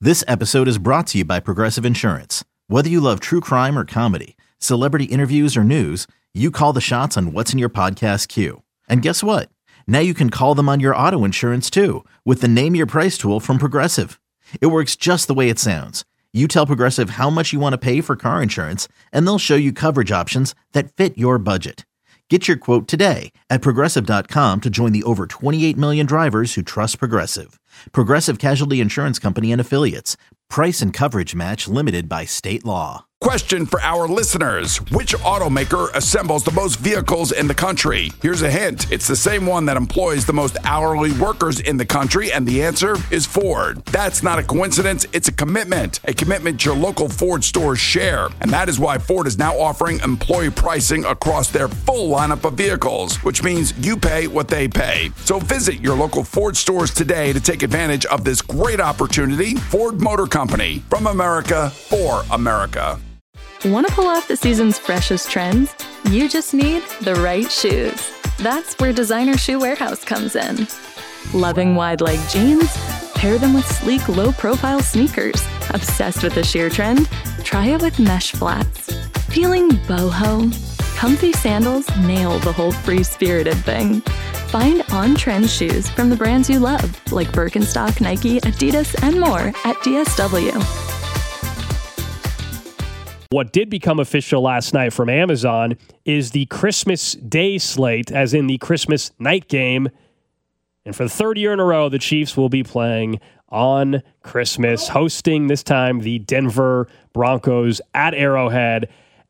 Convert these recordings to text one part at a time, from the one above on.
This episode is brought to you by Progressive Insurance. Whether you love true crime or comedy, celebrity interviews or news, you call the shots on what's in your podcast queue. And guess what? Now you can call them on your auto insurance too with the Name Your Price tool from Progressive. It works just the way it sounds. You tell Progressive how much you want to pay for car insurance, and they'll show you coverage options that fit your budget. Get your quote today at Progressive.com to join the over 28 million drivers who trust Progressive. Progressive Casualty Insurance Company and Affiliates. Price and coverage match limited by state law. Question for our listeners. Which automaker assembles the most vehicles in the country? Here's a hint. It's the same one that employs the most hourly workers in the country, and the answer is Ford. That's not a coincidence. It's a commitment your local Ford stores share. And that is why Ford is now offering employee pricing across their full lineup of vehicles, which means you pay what they pay. So visit your local Ford stores today to take advantage of this great opportunity. Ford Motor Company, from America for America. Want to pull off the season's freshest trends? You just need the right shoes. That's where Designer Shoe Warehouse comes in. Loving wide leg jeans? Pair them with sleek, low-profile sneakers. Obsessed with the sheer trend? Try it with mesh flats. Feeling boho? Comfy sandals nail the whole free-spirited thing. Find on-trend shoes from the brands you love, like Birkenstock, Nike, Adidas, and more at DSW. What did become official last night from Amazon is the Christmas Day slate, as in the Christmas night game. And for the third year in a row, the Chiefs will be playing on Christmas, hosting this time the Denver Broncos at Arrowhead.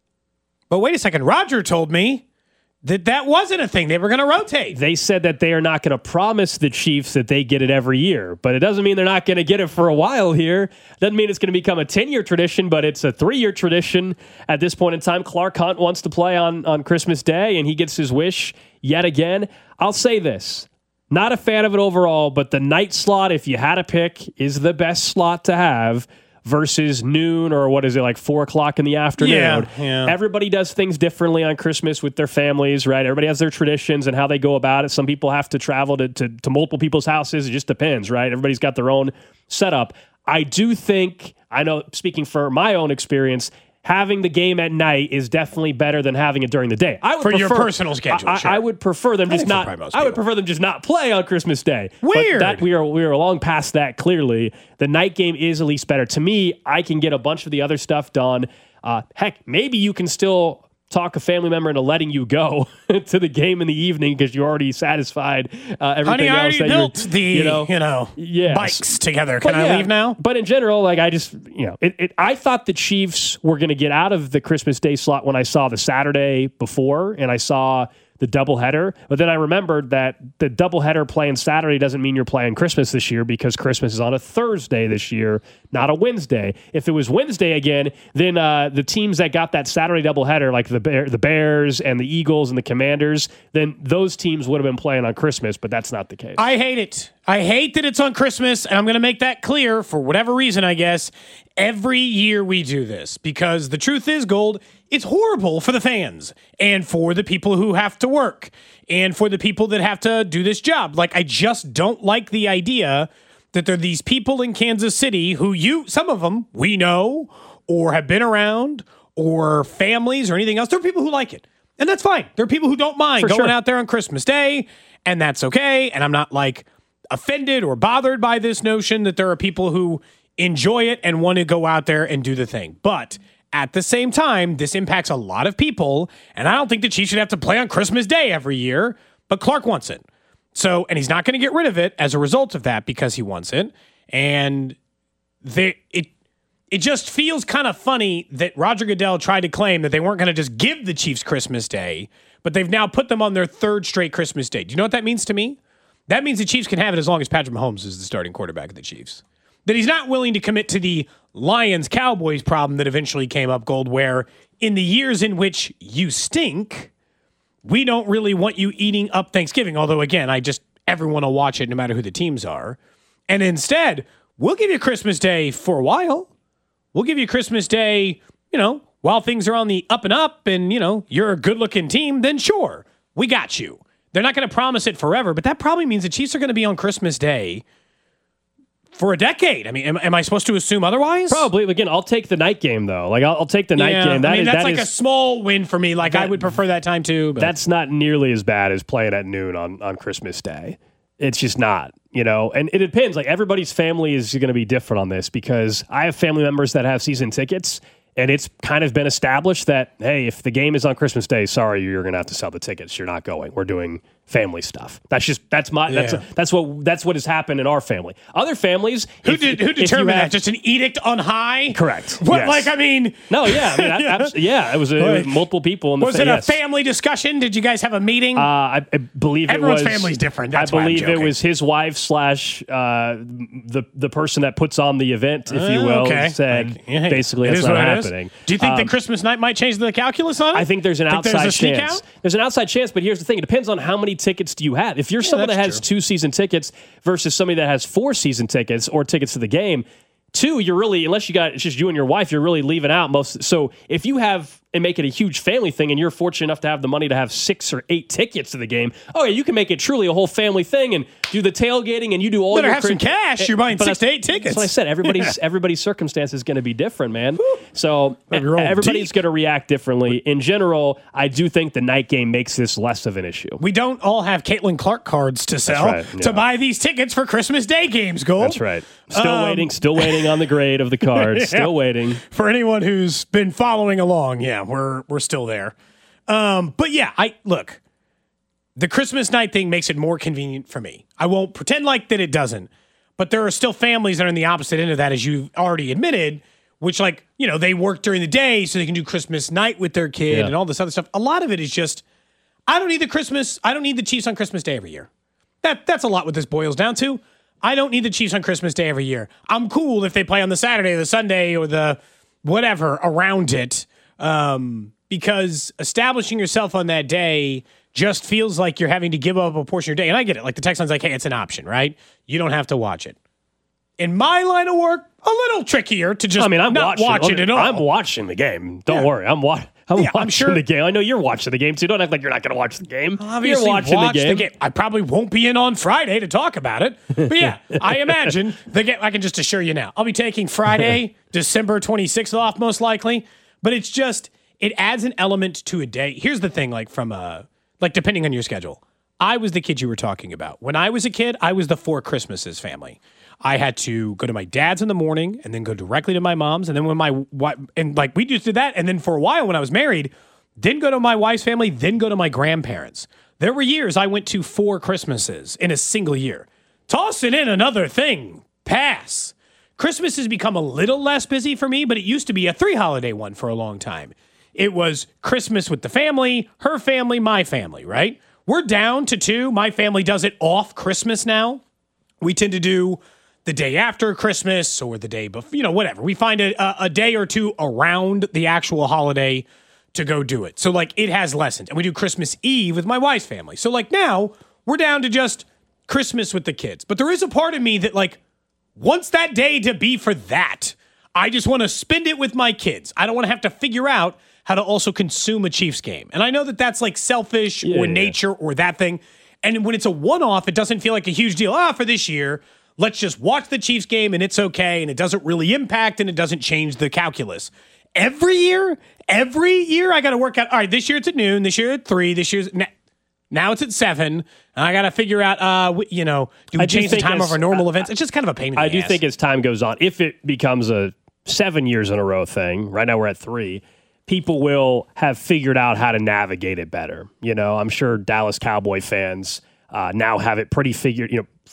But wait a second. Roger told me that wasn't a thing. They were going to rotate. They said that they are not going to promise the Chiefs that they get it every year, but it doesn't mean they're not going to get it for a while here. Doesn't mean it's going to become a 10-year tradition, but it's a 3-year tradition at this point in time. Clark Hunt wants to play on Christmas Day, and he gets his wish yet again. I'll say this. Not a fan of it overall, but the night slot, if you had to pick, is the best slot to have versus noon or what is it, like 4 o'clock in the afternoon. Yeah. Everybody does things differently on Christmas with their families, right? Everybody has their traditions and how they go about it. Some people have to travel to multiple people's houses. It just depends, right? Everybody's got their own setup. I do think, I know, speaking for my own experience, having the game at night is definitely better than having it during the day. I would for prefer, your personal schedule, sure. I would prefer them just not. I would prefer them just not play on Christmas Day. Weird. But we are long past that. Clearly, the night game is at least better. To me, I can get a bunch of the other stuff done. Heck, maybe you can still talk a family member into letting you go to the game in the evening because you're already satisfied. Everything Honey, I else already that built the yes. bikes together. Can I leave now? But in general, like I just, I thought the Chiefs were going to get out of the Christmas Day slot when I saw the Saturday before and I saw the doubleheader. But then I remembered that the doubleheader playing Saturday doesn't mean you're playing Christmas this year because Christmas is on a Thursday this year, not a Wednesday. If it was Wednesday again, then the teams that got that Saturday doubleheader, like the Bears and the Eagles and the Commanders, then those teams would have been playing on Christmas, but that's not the case. I hate it. I hate that it's on Christmas, and I'm going to make that clear for whatever reason, I guess. Every year we do this because the truth is, Gold, it's horrible for the fans and for the people who have to work and for the people that have to do this job. Like, I just don't like the idea that there are these people in Kansas City who some of them we know or have been around or families or anything else. There are people who like it, and that's fine. There are people who don't mind going out there on Christmas Day, and that's okay. And I'm not like offended or bothered by this notion that there are people who enjoy it and want to go out there and do the thing. But at the same time, this impacts a lot of people, and I don't think the Chiefs should have to play on Christmas Day every year, but Clark wants it. So, and he's not going to get rid of it as a result of that because he wants it. And it just feels kind of funny that Roger Goodell tried to claim that they weren't going to just give the Chiefs Christmas Day, but they've now put them on their third straight Christmas Day. Do you know what that means to me? That means the Chiefs can have it as long as Patrick Mahomes is the starting quarterback of the Chiefs. That he's not willing to commit to the Lions-Cowboys problem that eventually came up, Gold, where in the years in which you stink, we don't really want you eating up Thanksgiving. Although, again, everyone will watch it no matter who the teams are. And instead, we'll give you Christmas Day for a while. We'll give you Christmas Day, while things are on the up and up and, you're a good-looking team, then sure, we got you. They're not going to promise it forever, but that probably means the Chiefs are going to be on Christmas Day for a decade. I mean, am I supposed to assume otherwise? Probably. Again, I'll take the night game, though. Like, I'll take the night game. That's a small win for me. Like, I would prefer that time, too. But. That's not nearly as bad as playing at noon on Christmas Day. It's just not, and it depends. Like, everybody's family is going to be different on this because I have family members that have season tickets, and it's kind of been established that, hey, if the game is on Christmas Day, sorry, you're going to have to sell the tickets. You're not going. We're doing family stuff. That's what has happened in our family. Other families, who determined that? Just an edict on high? Correct. What? Yes. Like, I mean, no, yeah, it was multiple people in the. Was it a family discussion? Did you guys have a meeting? I believe everyone's family's different. That's I believe it was his wife / the person that puts on the event, if you will, said basically that's not happening. Do you think that Christmas night might change the calculus on it? I think there's an outside chance. There's an outside chance, but here's the thing: it depends on how many tickets do you have. If you're someone that has 2 season tickets versus somebody that has 4 season tickets or tickets to the game, 2, you're really, unless it's just you and your wife, you're really leaving out most. So if you have and make it a huge family thing and you're fortunate enough to have the money to have 6 or 8 tickets to the game, you can make it truly a whole family thing and do the tailgating and you do all your... Better have some cash. You're buying 6 to 8 tickets. That's what I said. Everybody's circumstance is going to be different, man. So everybody's going to react differently. In general, I do think the night game makes this less of an issue. We don't all have Caitlin Clark cards to sell to buy these tickets for Christmas Day games, Gold. That's right. Still waiting on the grade of the cards. Still waiting. For anyone who's been following along, we're still there. But look, the Christmas night thing makes it more convenient for me. I won't pretend like that it doesn't, but there are still families that are in the opposite end of that, as you've already admitted, which they work during the day so they can do Christmas night with their kid and all this other stuff. A lot of it is just, I don't need the Chiefs on Christmas Day every year. That's a lot what this boils down to. I don't need the Chiefs on Christmas Day every year. I'm cool if they play on the Saturday or the Sunday or the whatever around it, because establishing yourself on that day just feels like you're having to give up a portion of your day. And I get it. Like the text line's like, hey, it's an option, right? You don't have to watch it. In my line of work, a little trickier to just not watch it at all. I'm watching the game. Don't worry. I'm watching the game. I know you're watching the game, too. Don't act like you're not going to watch the game. Obviously, you're watching the game. I probably won't be in on Friday to talk about it. But I imagine the game. I can just assure you now. I'll be taking Friday, December 26th off, most likely. But it's just, it adds an element to a day. Here's the thing, depending on your schedule. I was the kid you were talking about. When I was a kid, I was the 4 Christmases family. I had to go to my dad's in the morning and then go directly to my mom's. And then when we just did that. And then for a while when I was married, then go to my wife's family, then go to my grandparents. There were years I went to 4 Christmases in a single year. Tossing in another thing. Pass. Christmas has become a little less busy for me, but it used to be a 3-holiday one for a long time. It was Christmas with the family, her family, my family, right? We're down to 2. My family does it off Christmas now. We tend to do the day after Christmas or the day before, whatever. We find a day or 2 around the actual holiday to go do it. So, it has lessened. And we do Christmas Eve with my wife's family. So, now we're down to just Christmas with the kids. But there is a part of me that, wants that day to be for that. I just want to spend it with my kids. I don't want to have to figure out how to also consume a Chiefs game. And I know that that's selfish or nature or that thing. And when it's a one-off, it doesn't feel like a huge deal. For this year, let's just watch the Chiefs game and it's okay. And it doesn't really impact and it doesn't change the calculus. Every year, I got to work out, all right, this year it's at noon, this year at 3, this year's... Now it's at 7, and I got to figure out, do we change the time of our normal events? It's just kind of a pain in the ass. I do think as time goes on, if it becomes a 7 years in a row thing, right now we're at 3, people will have figured out how to navigate it better. I'm sure Dallas Cowboy fans now have it figured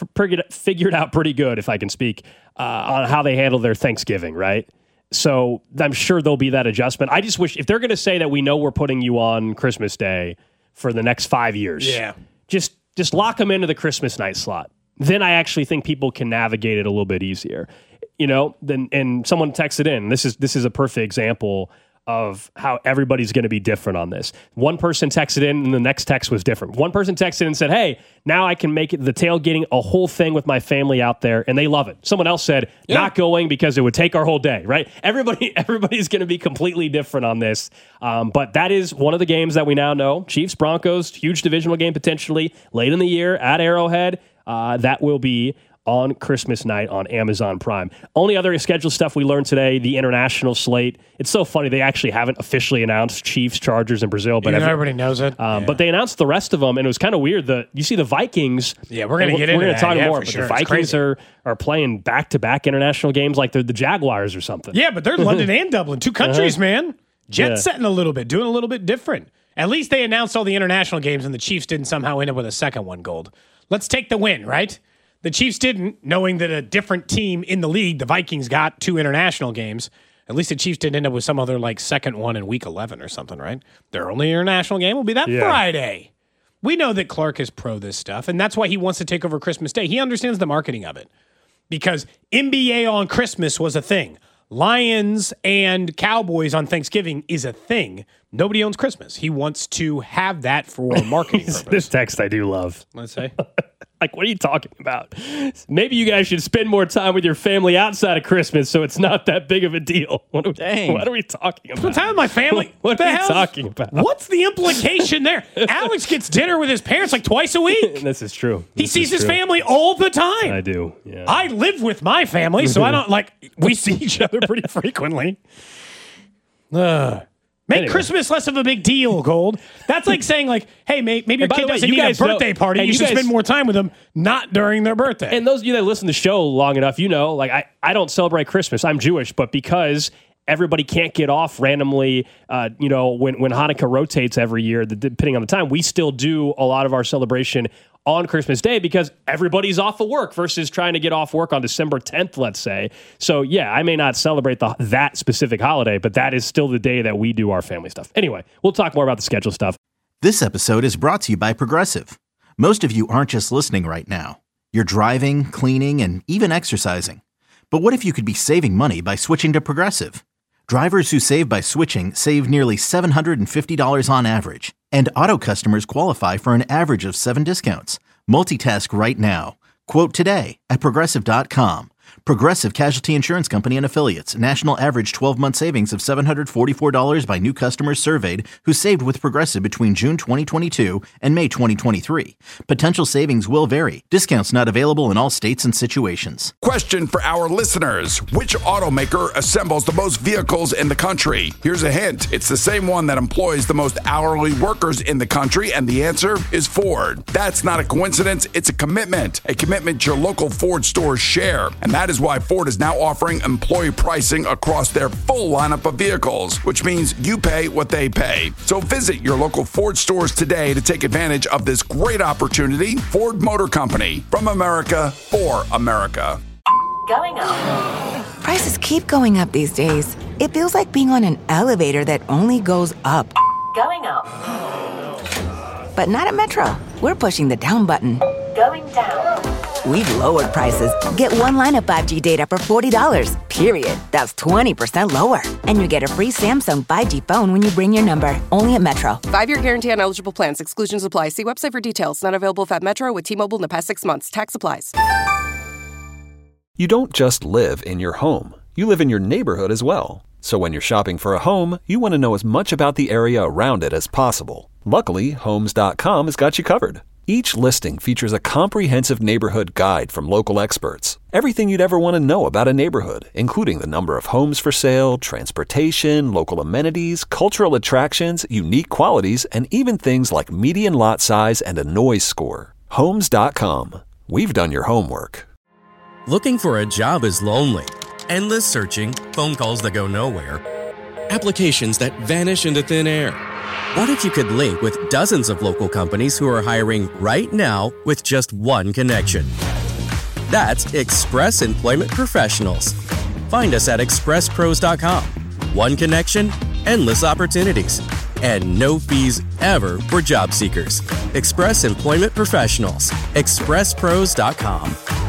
out pretty good, if I can speak, on how they handle their Thanksgiving, right? So I'm sure there'll be that adjustment. I just wish, if they're going to say that we know we're putting you on Christmas Day for the next 5 years. Yeah. Just lock them into the Christmas night slot. Then I actually think people can navigate it a little bit easier. And someone texted in. This is a perfect example of how everybody's going to be different on this. One person texted in and the next text was different. One person texted in and said, hey, now I can make the tailgating a whole thing with my family out there, and they love it. Someone else said, not going because it would take our whole day, right? Everybody's going to be completely different on this. But that is one of the games that we now know. Chiefs, Broncos, huge divisional game potentially late in the year at Arrowhead. That will be on Christmas night on Amazon Prime. Only other scheduled stuff we learned today, the international slate. It's so funny. They actually haven't officially announced Chiefs, Chargers, and Brazil. But everybody knows it. But they announced the rest of them, and it was kind of weird. You see the Vikings. Yeah, we're going to get into that. We're going to talk more, but the Vikings are playing back-to-back international games like they're the Jaguars or something. Yeah, but they're London and Dublin. Two countries, man. Jet setting a little bit, doing a little bit different. At least they announced all the international games, and the Chiefs didn't somehow end up with a second one, Gold. Let's take the win, right? The Chiefs didn't, knowing that a different team in the league, the Vikings, got 2 international games. At least the Chiefs didn't end up with some other second one in week 11 or something, right? Their only international game will be that Friday. We know that Clark is pro this stuff, and that's why he wants to take over Christmas Day. He understands the marketing of it because NBA on Christmas was a thing. Lions and Cowboys on Thanksgiving is a thing. Nobody owns Christmas. He wants to have that for marketing purposes. This text I do love. Let's say. What are you talking about? Maybe you guys should spend more time with your family outside of Christmas so it's not that big of a deal. What are we talking about? Spend time with my family. What are you talking about? What's the implication there? Alex gets dinner with his parents twice a week. This is true. He sees his family all the time. I do. Yeah. I live with my family, so I don't we see each other pretty frequently. Make Christmas less of a big deal, Gold. That's like saying, hey, maybe your kid doesn't need a birthday party. You should spend more time with them, not during their birthday. And those of you that listen to the show long enough, I don't celebrate Christmas. I'm Jewish, but because everybody can't get off randomly, when Hanukkah rotates every year, depending on the time, we still do a lot of our celebration on Christmas Day because everybody's off of work versus trying to get off work on December 10th, let's say. So, yeah, I may not celebrate that specific holiday, but that is still the day that we do our family stuff. Anyway, we'll talk more about the schedule stuff. This episode is brought to you by Progressive. Most of you aren't just listening right now. You're driving, cleaning, and even exercising. But what if you could be saving money by switching to Progressive? Drivers who save by switching save nearly $750 on average. And auto customers qualify for an average of 7 discounts. Multitask right now. Quote today at Progressive.com. Progressive Casualty Insurance Company and Affiliates. National average 12-month savings of $744 by new customers surveyed who saved with Progressive between June 2022 and May 2023. Potential savings will vary. Discounts not available in all states and situations. Question for our listeners. Which automaker assembles the most vehicles in the country? Here's a hint. It's the same one that employs the most hourly workers in the country, and the answer is Ford. That's not a coincidence. It's a commitment your local Ford stores share. And that is why Ford is now offering employee pricing across their full lineup of vehicles, which means you pay what they pay. So visit your local Ford stores today to take advantage of this great opportunity. Ford Motor Company, from America for America. Going up. Prices keep going up these days. It feels like being on an elevator that only goes up. Going up. But not at Metro. We're pushing the down button. Going down. We've lowered prices. Get one line of 5G data for $40, period. That's 20% lower. And you get a free Samsung 5G phone when you bring your number. Only at Metro. 5-year guarantee on eligible plans. Exclusions apply. See website for details. Not available at Metro with T-Mobile in the past 6 months. Tax applies. You don't just live in your home. You live in your neighborhood as well. So when you're shopping for a home, you want to know as much about the area around it as possible. Luckily, Homes.com has got you covered. Each listing features a comprehensive neighborhood guide from local experts. Everything you'd ever want to know about a neighborhood, including the number of homes for sale, transportation, local amenities, cultural attractions, unique qualities, and even things like median lot size and a noise score. Homes.com. We've done your homework. Looking for a job is lonely. Endless searching, phone calls that go nowhere, applications that vanish into thin air. What if you could link with dozens of local companies who are hiring right now with just one connection? That's Express Employment Professionals. Find us at expresspros.com. One connection, endless opportunities, and no fees ever for job seekers. Express Employment Professionals. expresspros.com.